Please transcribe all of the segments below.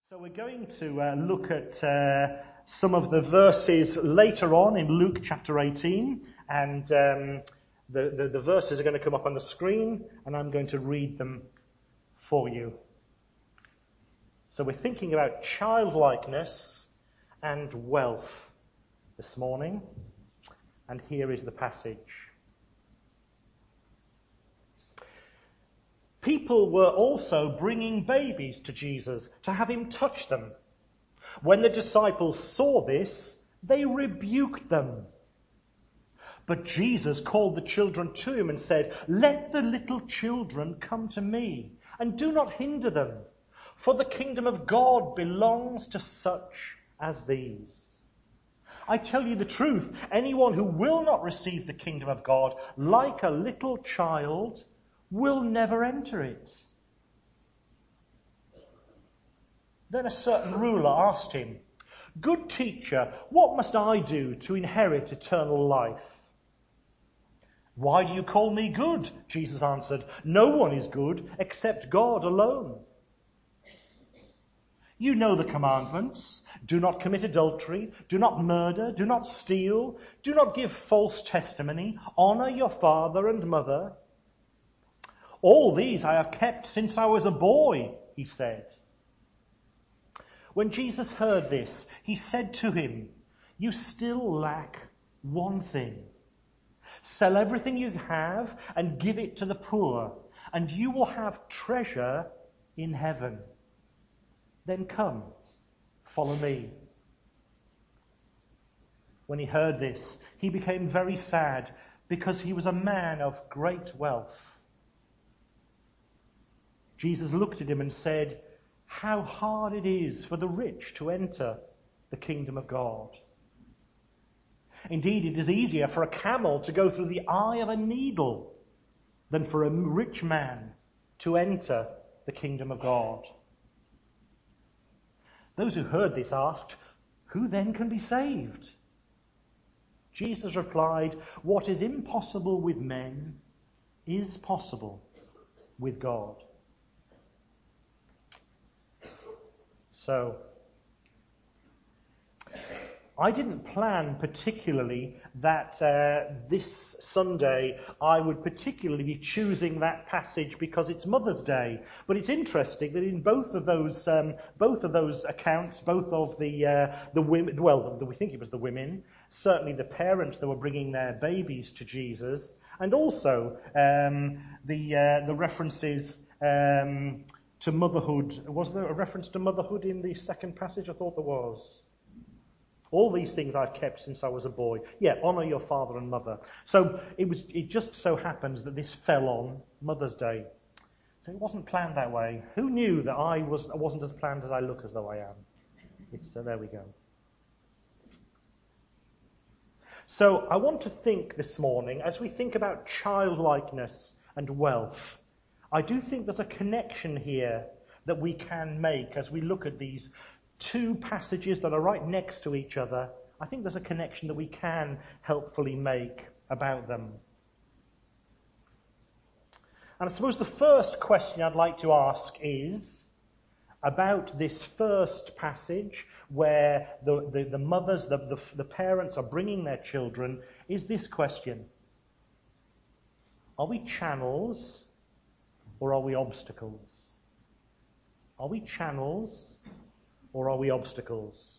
So we're going to look at some of the verses later on in Luke chapter 18, and the verses are going to come up on the screen, and I'm going to read them for you. So we're thinking about childlikeness and wealth this morning, and here is the passage. People were also bringing babies to Jesus to have him touch them. When the disciples saw this, they rebuked them. But Jesus called the children to him and said, "Let the little children come to me, and do not hinder them, for the kingdom of God belongs to such as these. I tell you the truth, anyone who will not receive the kingdom of God like a little child will never enter it." Then a certain ruler asked him, "Good teacher, what must I do to inherit eternal life?" "Why do you call me good?" Jesus answered. "No one is good except God alone. You know the commandments. Do not commit adultery. Do not murder. Do not steal. Do not give false testimony. Honor your father and mother. All these I have kept since I was a boy," he said. When Jesus heard this, he said to him, "You still lack one thing. Sell everything you have and give it to the poor, and you will have treasure in heaven. Then come, follow me." When he heard this, he became very sad because he was a man of great wealth. Jesus looked at him and said, "How hard it is for the rich to enter the kingdom of God. Indeed, it is easier for a camel to go through the eye of a needle than for a rich man to enter the kingdom of God." Those who heard this asked, "Who then can be saved?" Jesus replied, "What is impossible with men is possible with God." So, I didn't plan particularly that this Sunday I would particularly be choosing that passage because it's Mother's Day. But it's interesting that in both of those accounts, both of the women, well, we think it was the women, certainly the parents that were bringing their babies to Jesus, and also the references to motherhood. Was there a reference to motherhood in the second passage? I thought there was. All these things I've kept since I was a boy. Yeah, honour your father and mother. So it just so happens that this fell on Mother's Day. So it wasn't planned that way. Who knew that I wasn't as planned as I look as though I am? There we go. So I want to think this morning, as we think about childlikeness and wealth, I do think there's a connection here that we can make as we look at these two passages that are right next to each other. I think there's a connection that we can helpfully make about them. And I suppose the first question I'd like to ask is about this first passage where the mothers, the parents are bringing their children, is this question: are we channels or are we obstacles? Are we channels or are we obstacles?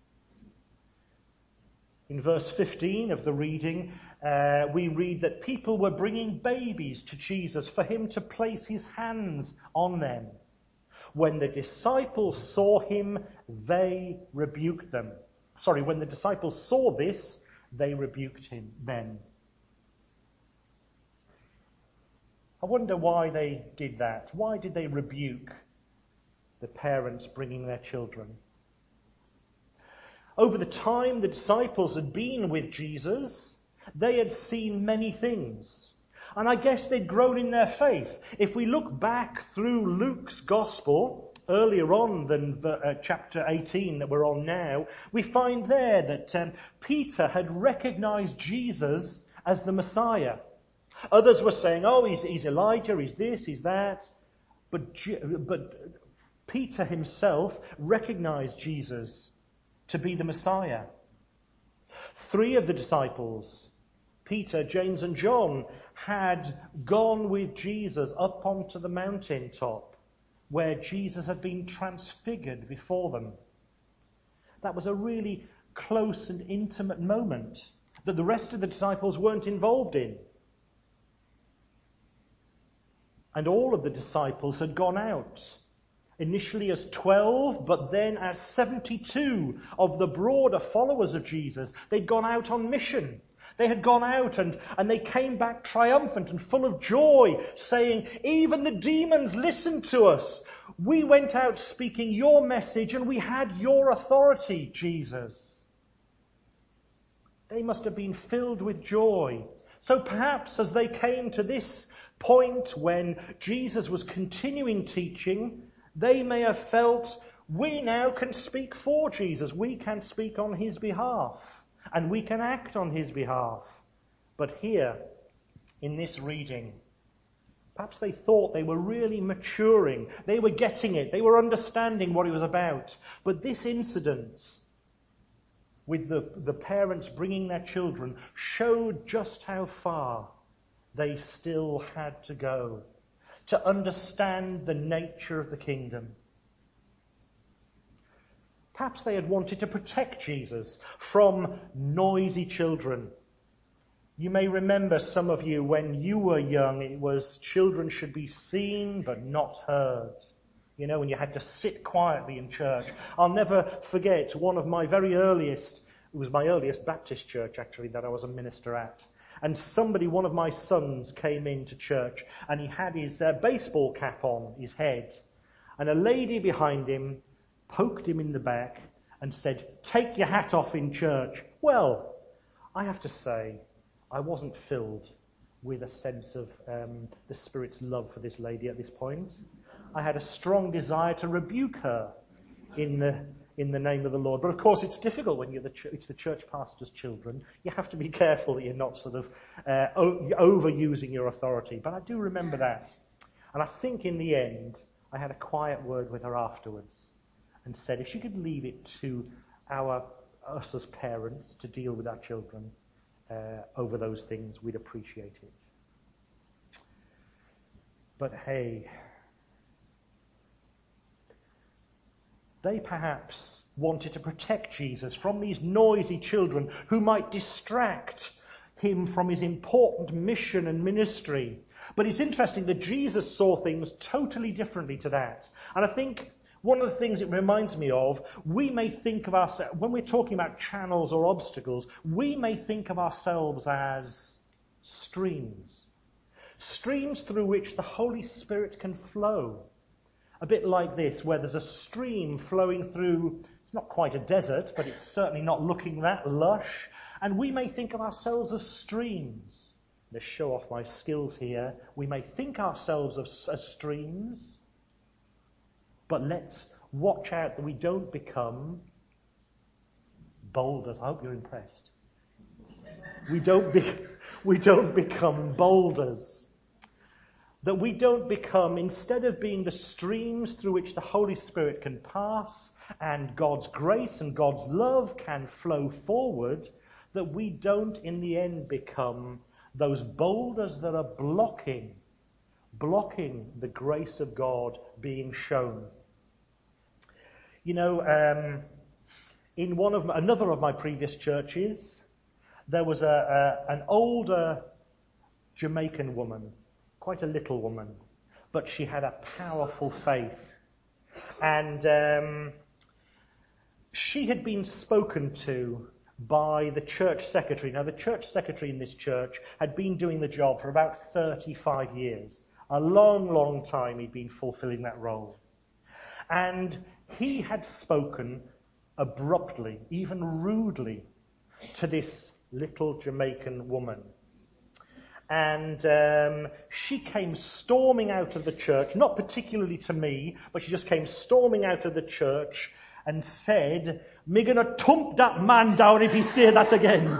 In verse 15 of the reading, we read that people were bringing babies to Jesus for him to place his hands on them. When the disciples saw him, they rebuked them. When the disciples saw this, they rebuked them. I wonder why they did that. Why did they rebuke the parents bringing their children? Over the time the disciples had been with Jesus, they had seen many things. And I guess they'd grown in their faith. If we look back through Luke's gospel, earlier on than chapter 18 that we're on now, we find there that Peter had recognized Jesus as the Messiah. Others were saying, "Oh, he's Elijah, he's this, he's that." But Peter himself recognized Jesus to be the Messiah. 3 of the disciples, Peter, James and John, had gone with Jesus up onto the mountaintop where Jesus had been transfigured before them. That was a really close and intimate moment that the rest of the disciples weren't involved in. And all of the disciples had gone out, initially as 12, but then as 72 of the broader followers of Jesus. They'd gone out on mission. They had gone out and they came back triumphant and full of joy, saying, even the demons listened to us. We went out speaking your message and we had your authority, Jesus. They must have been filled with joy. So perhaps as they came to this point when Jesus was continuing teaching, they may have felt, we now can speak for Jesus. We can speak on his behalf. And we can act on his behalf. But here, in this reading, perhaps they thought they were really maturing. They were getting it. They were understanding what it was about. But this incident with the parents bringing their children showed just how far they still had to go to understand the nature of the kingdom. Perhaps they had wanted to protect Jesus from noisy children. You may remember, some of you, when you were young, it was children should be seen but not heard. You know, when you had to sit quietly in church. I'll never forget one of my very earliest, it was my earliest Baptist church actually that I was a minister at. And one of my sons came into church and he had his baseball cap on his head. And a lady behind him poked him in the back and said, take your hat off in church. Well, I have to say, I wasn't filled with a sense of the Spirit's love for this lady at this point. I had a strong desire to rebuke her in the name of the Lord. But of course it's difficult when it's the church pastor's children. You have to be careful that you're not sort of overusing your authority. But I do remember that. And I think in the end, I had a quiet word with her afterwards and said if she could leave it to us as parents to deal with our children over those things, we'd appreciate it. But hey, they perhaps wanted to protect Jesus from these noisy children who might distract him from his important mission and ministry. But it's interesting that Jesus saw things totally differently to that. And I think one of the things it reminds me of, we may think of ourselves, when we're talking about channels or obstacles, we may think of ourselves as streams. Streams through which the Holy Spirit can flow. A bit like this, where there's a stream flowing through, it's not quite a desert, but it's certainly not looking that lush. And we may think of ourselves as streams. Let's show off my skills here. We may think ourselves as streams, but let's watch out that we don't become boulders. I hope you're impressed. We don't become boulders. That we don't become, instead of being the streams through which the Holy Spirit can pass and God's grace and God's love can flow forward, that we don't in the end become those boulders that are blocking the grace of God being shown. You know, in another of my previous churches, there was an older Jamaican woman, quite a little woman, but she had a powerful faith. And she had been spoken to by the church secretary. Now, the church secretary in this church had been doing the job for about 35 years. A long, long time he'd been fulfilling that role. And he had spoken abruptly, even rudely, to this little Jamaican woman. And she came storming out of the church, not particularly to me, but she just came storming out of the church and said, "Me gonna thump that man down if he say that again."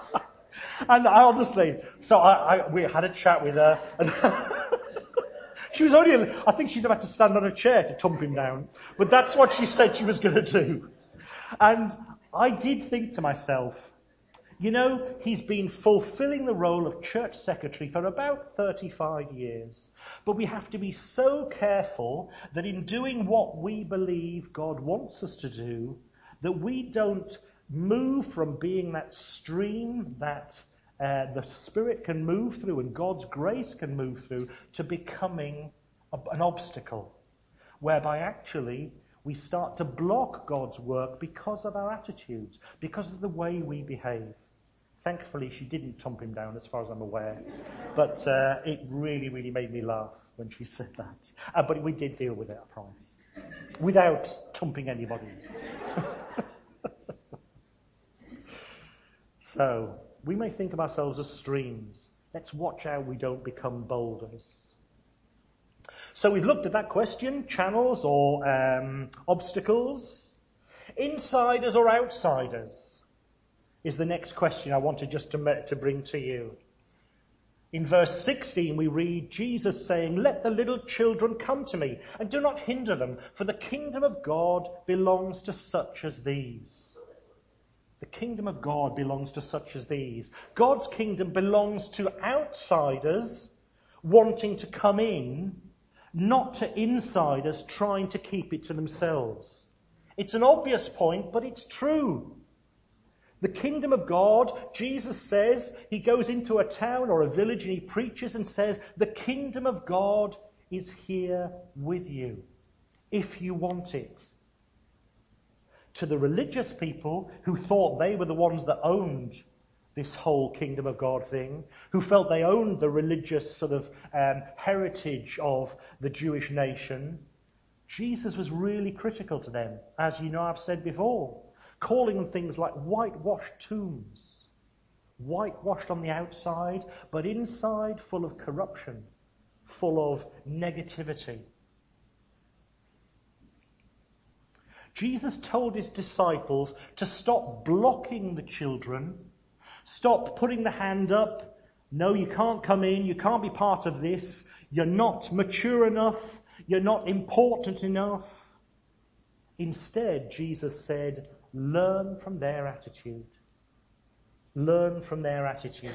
And honestly, so we had a chat with her, and She was only, I think she'd have had to stand on a chair to tump him down. But that's what she said she was going to do. And I did think to myself, you know, he's been fulfilling the role of church secretary for about 35 years. But we have to be so careful that in doing what we believe God wants us to do, that we don't move from being that stream that the Spirit can move through and God's grace can move through to becoming an obstacle, whereby actually we start to block God's work because of our attitudes, because of the way we behave. Thankfully, she didn't tump him down, as far as I'm aware. But it really, really made me laugh when she said that. But we did deal with it, I promise. Without tumping anybody. So, we may think of ourselves as streams. Let's watch out we don't become boulders. So we've looked at that question, channels or obstacles. Insiders or outsiders is the next question I wanted just to bring to you. In verse 16 we read Jesus saying, "Let the little children come to me, and do not hinder them, for the kingdom of God belongs to such as these." The kingdom of God belongs to such as these. God's kingdom belongs to outsiders wanting to come in, not to insiders trying to keep it to themselves. It's an obvious point, but it's true. The kingdom of God, Jesus says, he goes into a town or a village and he preaches and says, the kingdom of God is here with you, if you want it. To the religious people who thought they were the ones that owned this whole kingdom of God thing, who felt they owned the religious sort of heritage of the Jewish nation, Jesus was really critical to them, as you know I've said before, calling them things like whitewashed tombs, whitewashed on the outside, but inside full of corruption, full of negativity. Jesus told his disciples to stop blocking the children, stop putting the hand up, no, you can't come in, you can't be part of this, you're not mature enough, you're not important enough. Instead, Jesus said, learn from their attitude. Learn from their attitude.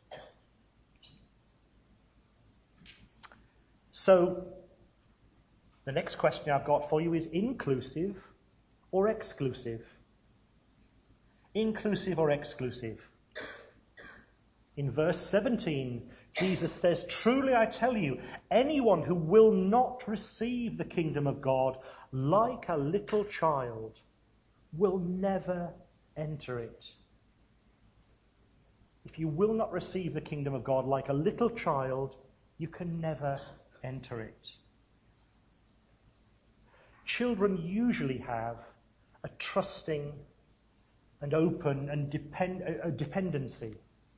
So, the next question I've got for you is inclusive or exclusive? Inclusive or exclusive? In verse 17, Jesus says, "Truly I tell you, anyone who will not receive the kingdom of God like a little child will never enter it." If you will not receive the kingdom of God like a little child, you can never enter it. Children usually have a trusting and open and dependency.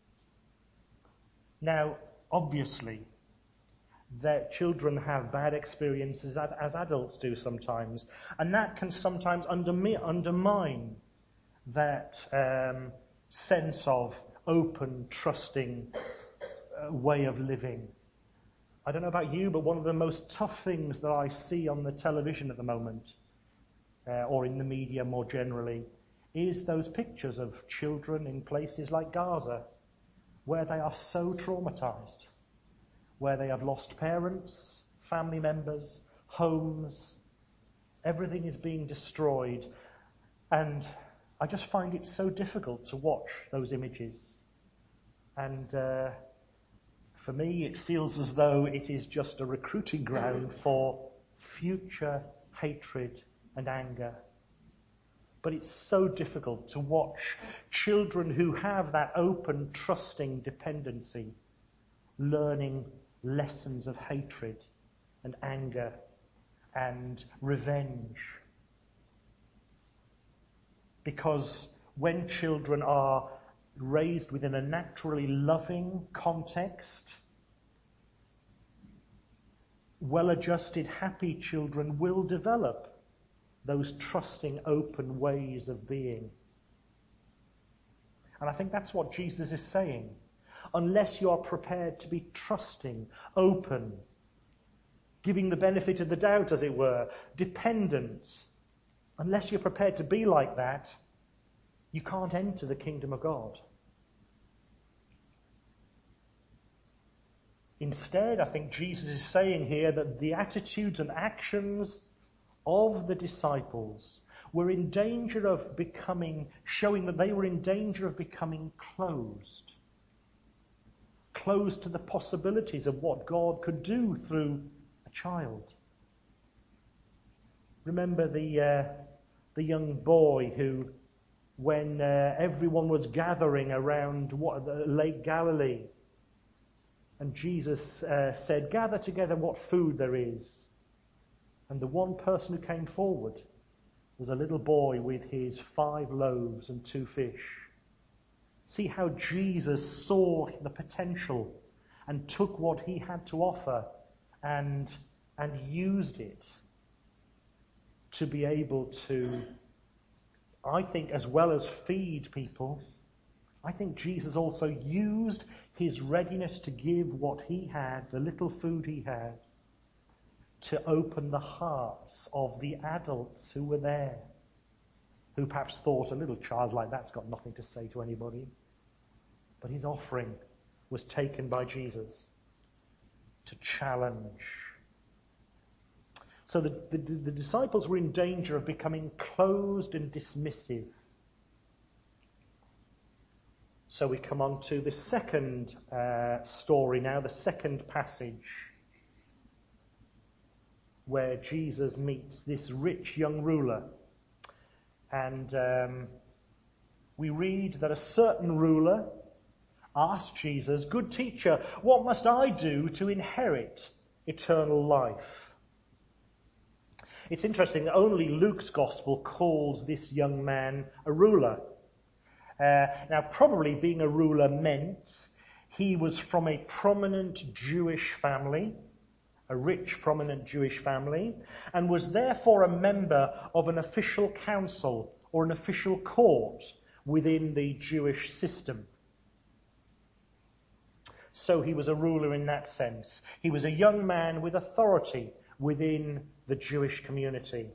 Now, obviously, that children have bad experiences as adults do sometimes, and that can sometimes undermine that sense of open, trusting way of living. I don't know about you, but one of the most tough things that I see on the television at the moment, or in the media more generally, is those pictures of children in places like Gaza, where they are so traumatized, where they have lost parents, family members, homes, everything is being destroyed, and I just find it so difficult to watch those images. And for me, it feels as though it is just a recruiting ground for future hatred and anger. But it's so difficult to watch children who have that open, trusting dependency learning lessons of hatred and anger and revenge. Because when children are raised within a naturally loving context, well-adjusted, happy children will develop those trusting, open ways of being. And I think that's what Jesus is saying. Unless you are prepared to be trusting, open, giving the benefit of the doubt, as it were, dependent. Unless you're prepared to be like that, you can't enter the kingdom of God. Instead, I think Jesus is saying here that the attitudes and actions of the disciples were in danger of showing that they were in danger of becoming closed to the possibilities of what God could do through a child. Remember the young boy who, when everyone was gathering around Lake Galilee, and Jesus said, "Gather together what food there is." And the one person who came forward was a little boy with his 5 loaves and 2 fish. See how Jesus saw the potential and took what he had to offer and used it to be able to, I think, as well as feed people, I think Jesus also used his readiness to give what he had, the little food he had, to open the hearts of the adults who were there, who perhaps thought, a little child like that's got nothing to say to anybody. But his offering was taken by Jesus to challenge. So the disciples were in danger of becoming closed and dismissive. So we come on to the second story now, the second passage, where Jesus meets this rich young ruler. And we read that a certain ruler asked Jesus, "Good teacher, what must I do to inherit eternal life?" It's interesting that only Luke's gospel calls this young man a ruler. Now, probably being a ruler meant he was from a prominent Jewish family, a rich, prominent Jewish family, and was therefore a member of an official council or an official court within the Jewish system. So he was a ruler in that sense. He was a young man with authority within the Jewish community.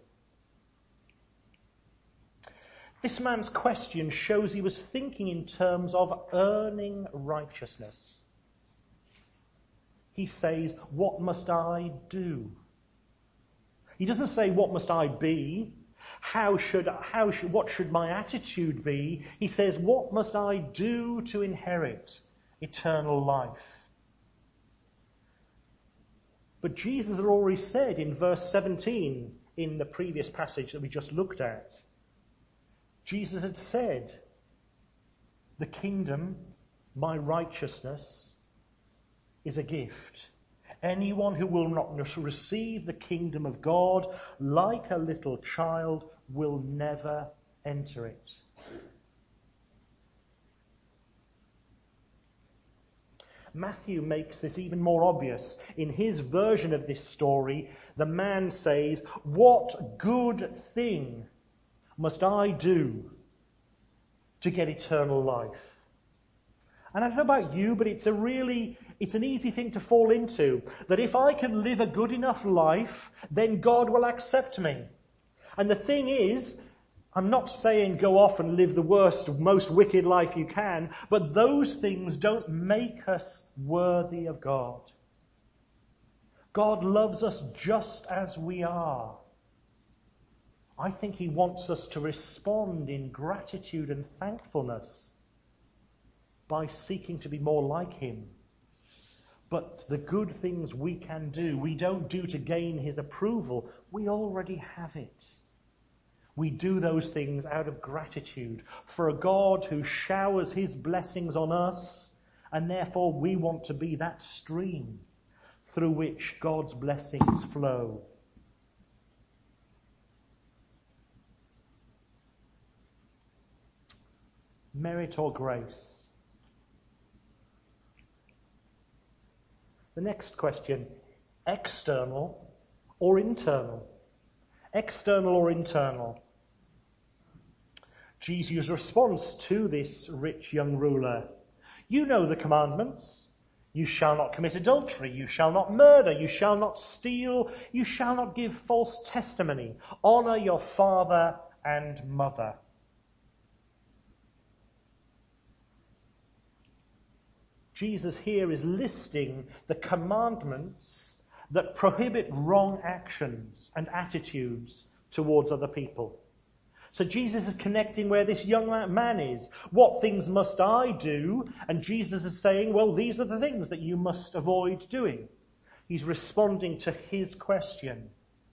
This man's question shows he was thinking in terms of earning righteousness. He says, "What must I do?" He doesn't say, "What must I be?" What should my attitude be? He says, "What must I do to inherit eternal life?" But Jesus had already said in verse 17, in the previous passage that we just looked at, Jesus had said, "The kingdom, my righteousness, is a gift. Anyone who will not receive the kingdom of God like a little child will never enter it." Matthew makes this even more obvious. In his version of this story, the man says, "What good thing must I do to get eternal life?" And I don't know about you, but it's an easy thing to fall into, that if I can live a good enough life, then God will accept me. And the thing is, I'm not saying go off and live the worst, most wicked life you can, but those things don't make us worthy of God. God loves us just as we are. I think he wants us to respond in gratitude and thankfulness by seeking to be more like him. But the good things we can do, we don't do to gain his approval. We already have it. We do those things out of gratitude for a God who showers his blessings on us, and therefore we want to be that stream through which God's blessings flow. Merit or grace? The next question, external or internal? External or internal? Jesus' response to this rich young ruler: "You know the commandments. You shall not commit adultery. You shall not murder. You shall not steal. You shall not give false testimony. Honor your father and mother. Jesus here is listing the commandments that prohibit wrong actions and attitudes towards other people. So Jesus is connecting where this young man is. What things must I do? And Jesus is saying, well, these are the things that you must avoid doing. He's responding to his question.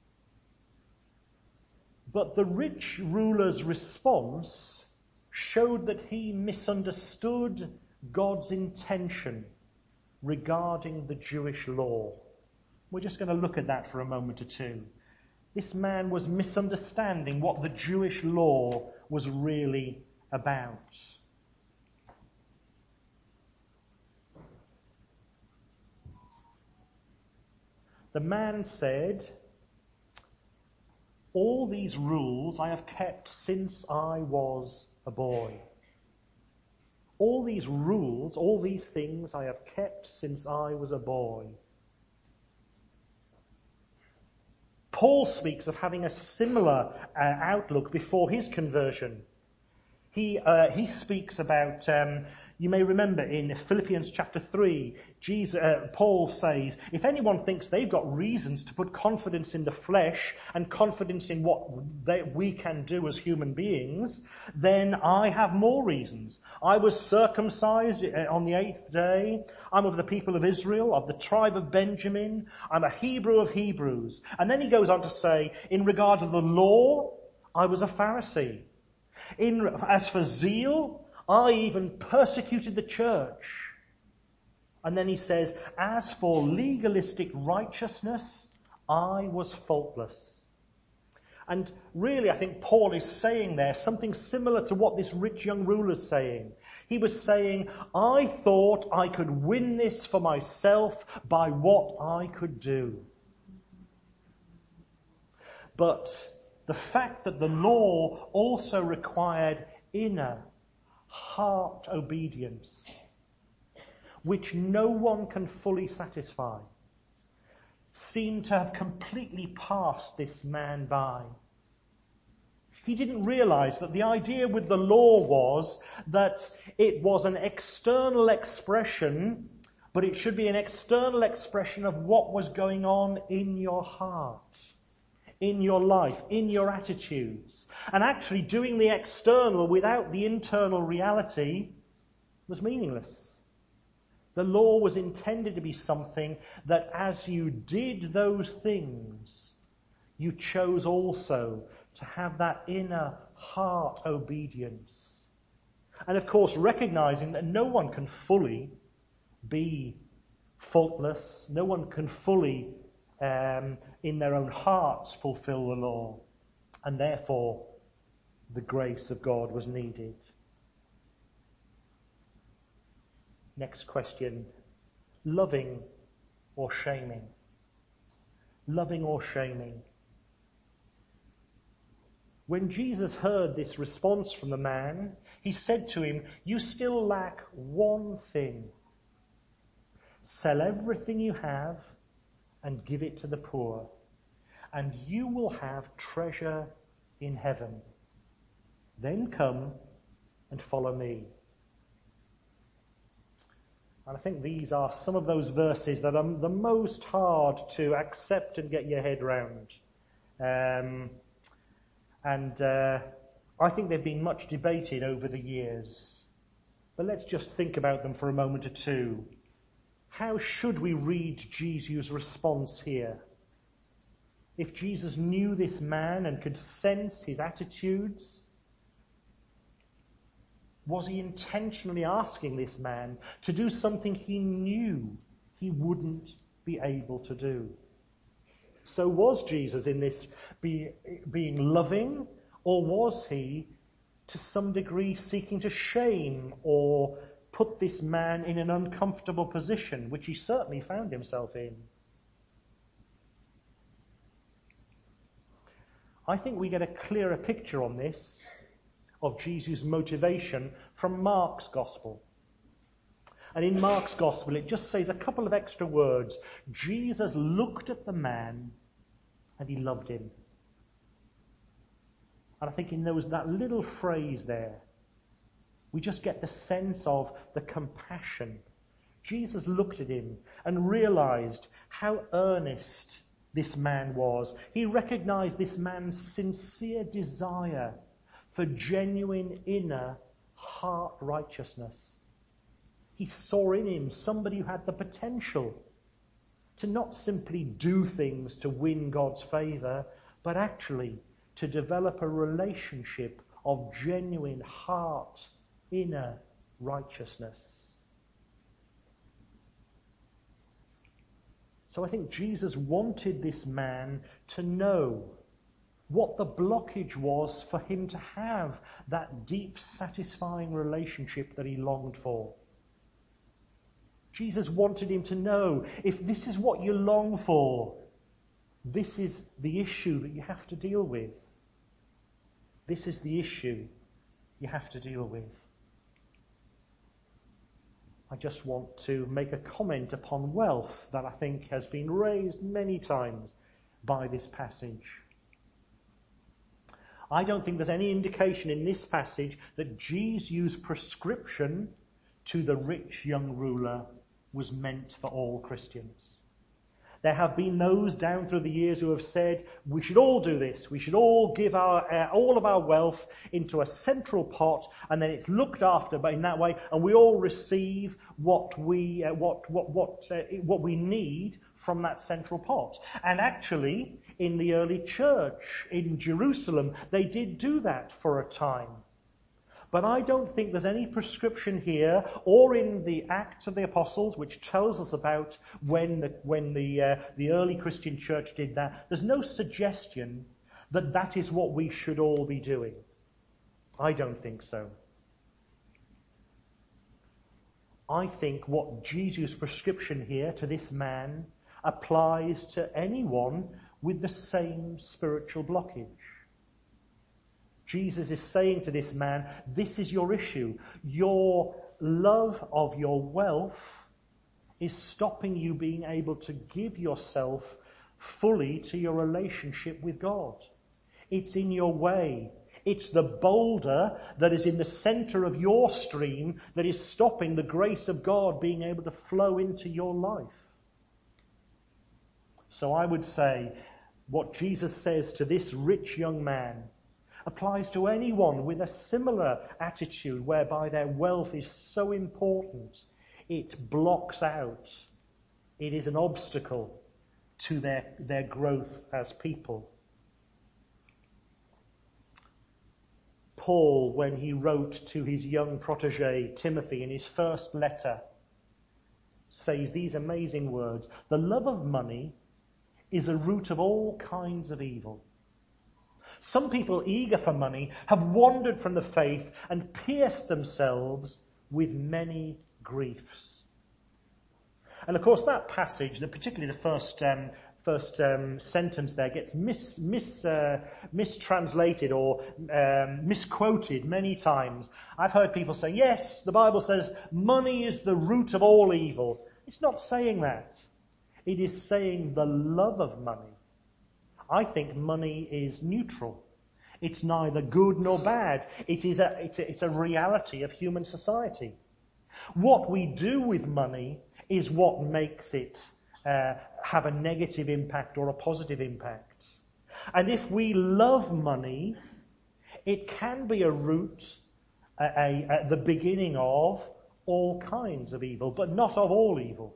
But the rich ruler's response showed that he misunderstood God's intention regarding the Jewish law. We're just going to look at that for a moment or two. This man was misunderstanding what the Jewish law was really about. The man said, all these rules I have kept since I was a boy. All these rules, all these things I have kept since I was a boy. Paul speaks of having a similar outlook before his conversion. He speaks about, you may remember in Philippians chapter 3, Paul says, if anyone thinks they've got reasons to put confidence in the flesh and confidence in what we can do as human beings, then I have more reasons. I was circumcised on the 8th day. I'm of the people of Israel, of the tribe of Benjamin. I'm a Hebrew of Hebrews. And then he goes on to say, in regard to the law, I was a Pharisee. As for zeal, I even persecuted the church. And then he says, as for legalistic righteousness, I was faultless. And really, I think Paul is saying there something similar to what this rich young ruler is saying. He was saying, I thought I could win this for myself by what I could do. But the fact that the law also required inner heart obedience, which no one can fully satisfy, seemed to have completely passed this man by. He didn't realize that the idea with the law was that it was an external expression, but it should be an external expression of what was going on in your heart, in your life, in your attitudes. And actually doing the external without the internal reality was meaningless. The law was intended to be something that as you did those things, you chose also to have that inner heart obedience. And of course, recognizing that no one can fully be faultless, no one can fully in their own hearts fulfill the law, and therefore the grace of God was needed. Next question, loving or shaming? Loving or shaming? When Jesus heard this response from the man, he said to him, you still lack one thing. Sell everything you have and give it to the poor, and you will have treasure in heaven. Then come and follow me. And I think these are some of those verses that are the most hard to accept and get your head round. I think they've been much debated over the years. But let's just think about them for a moment or two. How should we read Jesus' response here? If Jesus knew this man and could sense his attitudes, was he intentionally asking this man to do something he knew he wouldn't be able to do? So was Jesus in this being loving, or was he to some degree seeking to shame or put this man in an uncomfortable position, which he certainly found himself in? I think we get a clearer picture on this of Jesus' motivation from Mark's Gospel. And in Mark's Gospel, it just says a couple of extra words. Jesus looked at the man and he loved him. And I think in that little phrase there, we just get the sense of the compassion. Jesus looked at him and realized how earnest this man was. He recognized this man's sincere desire for genuine inner heart righteousness. He saw in him somebody who had the potential to not simply do things to win God's favor, but actually to develop a relationship of genuine heart, inner righteousness. So I think Jesus wanted this man to know what the blockage was for him to have that deep, satisfying relationship that he longed for. Jesus wanted him to know, if this is what you long for, this is the issue that you have to deal with. This is the issue you have to deal with. I just want to make a comment upon wealth that I think has been raised many times by this passage. I don't think there's any indication in this passage that Jesus' prescription to the rich young ruler was meant for all Christians. There have been those down through the years who have said, we should all do this. We should all give all of our wealth into a central pot, and then it's looked after in that way, and we all receive what we need from that central pot. And actually, in the early church in Jerusalem, they did do that for a time. But I don't think there's any prescription here or in the Acts of the Apostles which tells us about when the early Christian church did that. There's no suggestion that that is what we should all be doing. I don't think so. I think what Jesus' prescription here to this man applies to anyone with the same spiritual blockage. Jesus is saying to this man, this is your issue. Your love of your wealth is stopping you being able to give yourself fully to your relationship with God. It's in your way. It's the boulder that is in the center of your stream that is stopping the grace of God being able to flow into your life. So I would say what Jesus says to this rich young man applies to anyone with a similar attitude whereby their wealth is so important it blocks out, it is an obstacle to their growth as people. Paul, when he wrote to his young protege Timothy in his first letter, says these amazing words: the love of money is a root of all kinds of evil. Some people eager for money have wandered from the faith and pierced themselves with many griefs. And of course that passage, particularly the first sentence there, gets mistranslated or misquoted many times. I've heard people say, yes, the Bible says money is the root of all evil. It's not saying that. It is saying the love of money. I think money is neutral. It's neither good nor bad. It's a reality of human society. What we do with money is what makes it have a negative impact or a positive impact. And if we love money, it can be a root, the beginning of all kinds of evil, but not of all evil.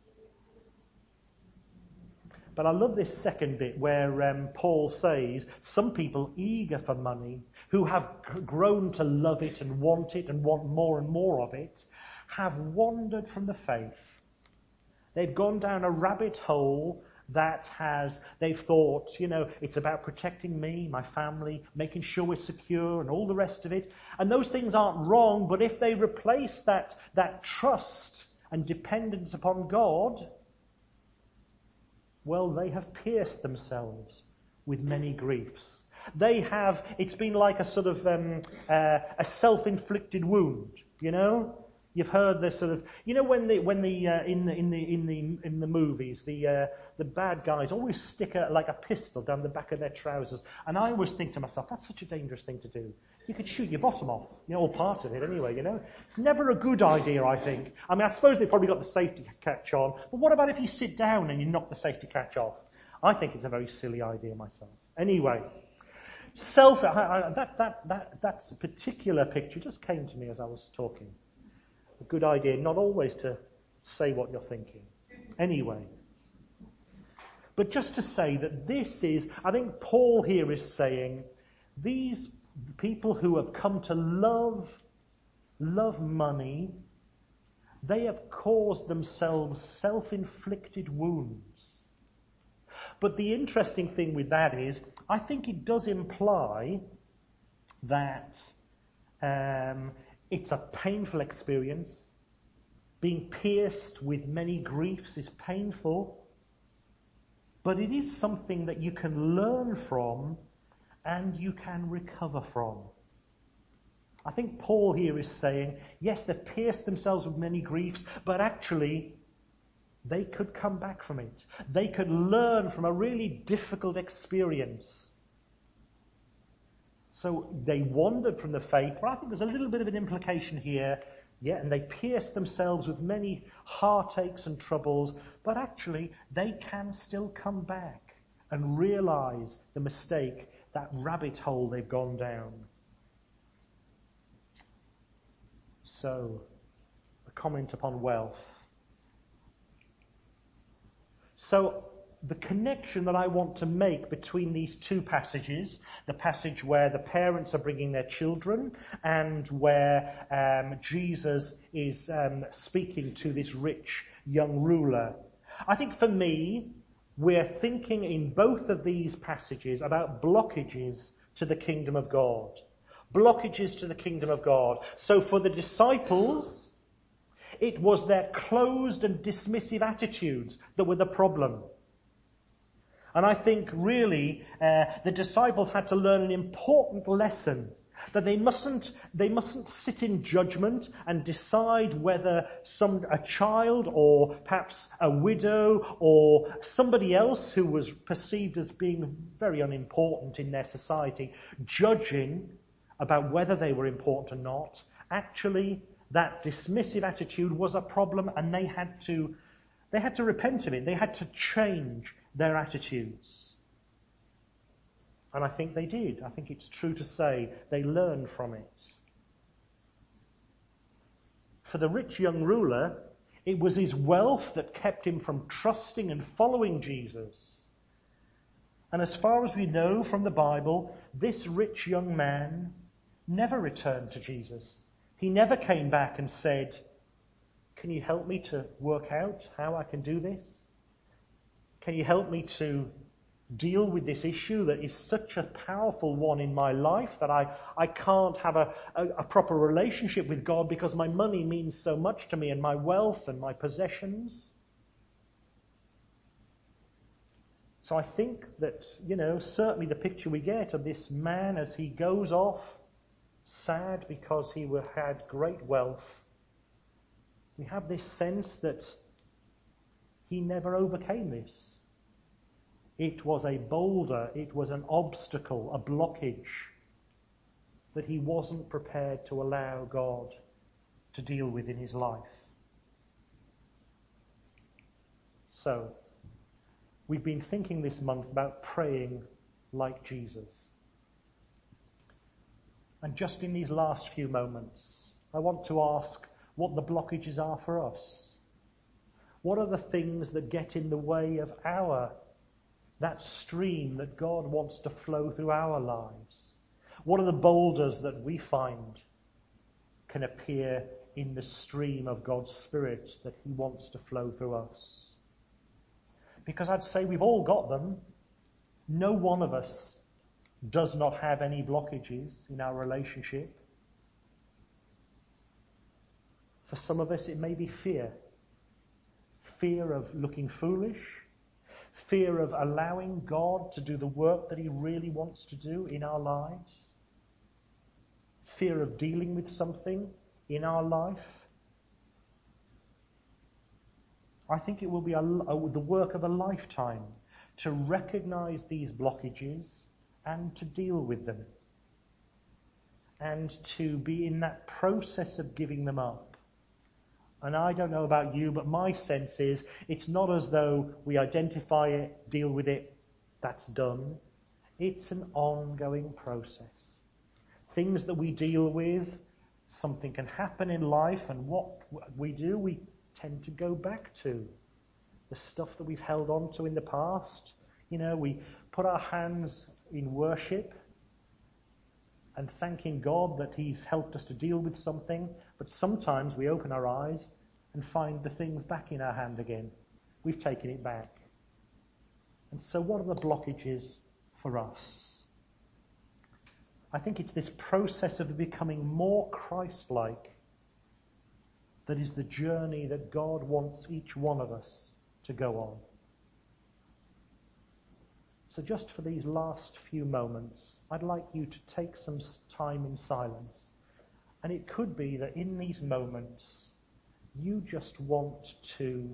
But I love this second bit where Paul says, some people eager for money, who have grown to love it and want more and more of it, have wandered from the faith. They've gone down a rabbit hole they've thought, it's about protecting me, my family, making sure we're secure and all the rest of it. And those things aren't wrong, but if they replace that trust and dependence upon God, well, they have pierced themselves with many griefs. It's been like a sort of a self-inflicted wound, You've heard this sort of, when in the movies the bad guys always stick like a pistol down the back of their trousers, and I always think to myself, that's such a dangerous thing to do. You could shoot your bottom off, or part of it anyway. It's never a good idea, I think. I mean, I suppose they've probably got the safety catch on, but what about if you sit down and you knock the safety catch off? I think it's a very silly idea myself. Anyway, that particular picture just came to me as I was talking. A good idea, not always to say what you're thinking. Anyway. But just to say that this is, I think Paul here is saying, these people who have come to love money, they have caused themselves self-inflicted wounds. But the interesting thing with that is, I think it does imply that it's a painful experience. Being pierced with many griefs is painful, but it is something that you can learn from and you can recover from. I think Paul here is saying, yes, they've pierced themselves with many griefs, but actually they could come back from it. They could learn from a really difficult experience. So they wandered from the faith, but I think there's a little bit of an implication here. Yeah, and they pierced themselves with many heartaches and troubles, but actually they can still come back and realize the mistake, that rabbit hole they've gone down. So, a comment upon wealth. So, the connection that I want to make between these two passages, the passage where the parents are bringing their children and where Jesus is speaking to this rich young ruler. I think for me, we're thinking in both of these passages about blockages to the kingdom of God. Blockages to the kingdom of God. So for the disciples, it was their closed and dismissive attitudes that were the problem. And I think really the disciples had to learn an important lesson, that they mustn't sit in judgment and decide whether a child or perhaps a widow or somebody else who was perceived as being very unimportant in their society, judging about whether they were important or not. Actually, that dismissive attitude was a problem, and they had to repent of it. They had to change their attitudes. And I think they did. I think it's true to say they learned from it. For the rich young ruler, it was his wealth that kept him from trusting and following Jesus. And as far as we know from the Bible, this rich young man never returned to Jesus. He never came back and said, "Can you help me to work out how I can do this? Can you help me to deal with this issue that is such a powerful one in my life that I can't have a proper relationship with God because my money means so much to me and my wealth and my possessions?" So I think that, certainly the picture we get of this man as he goes off, sad because he had great wealth, we have this sense that he never overcame this. It was a boulder, it was an obstacle, a blockage that he wasn't prepared to allow God to deal with in his life. So, we've been thinking this month about praying like Jesus. And just in these last few moments, I want to ask what the blockages are for us. What are the things that get in the way of that stream that God wants to flow through our lives? What are the boulders that we find can appear in the stream of God's Spirit that He wants to flow through us? Because I'd say we've all got them. No one of us does not have any blockages in our relationship. For some of us it may be fear. Fear of looking foolish. Fear of allowing God to do the work that He really wants to do in our lives. Fear of dealing with something in our life I think it will be the work of a lifetime to recognize these blockages and to deal with them, and to be in that process of giving them up. And I don't know about you, but my sense is it's not as though we identify it, deal with it, that's done. It's an ongoing process. Things that we deal with, something can happen in life, and what we do, we tend to go back to the stuff that we've held on to in the past. We put our hands in worship and thanking God that He's helped us to deal with something, but sometimes we open our eyes and find the things back in our hand again. We've taken it back. And so what are the blockages for us? I think it's this process of becoming more Christ-like that is the journey that God wants each one of us to go on. So just for these last few moments, I'd like you to take some time in silence. And it could be that in these moments, you just want to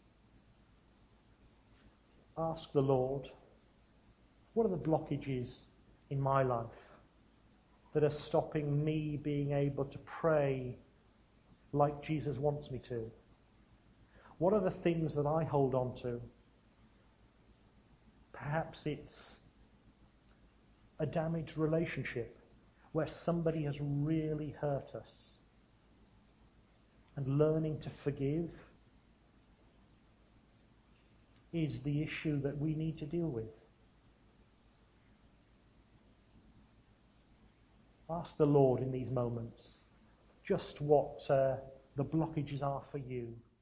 ask the Lord, what are the blockages in my life that are stopping me being able to pray like Jesus wants me to? What are the things that I hold on to? Perhaps it's a damaged relationship where somebody has really hurt us. And learning to forgive is the issue that we need to deal with. Ask the Lord in these moments just what the blockages are for you.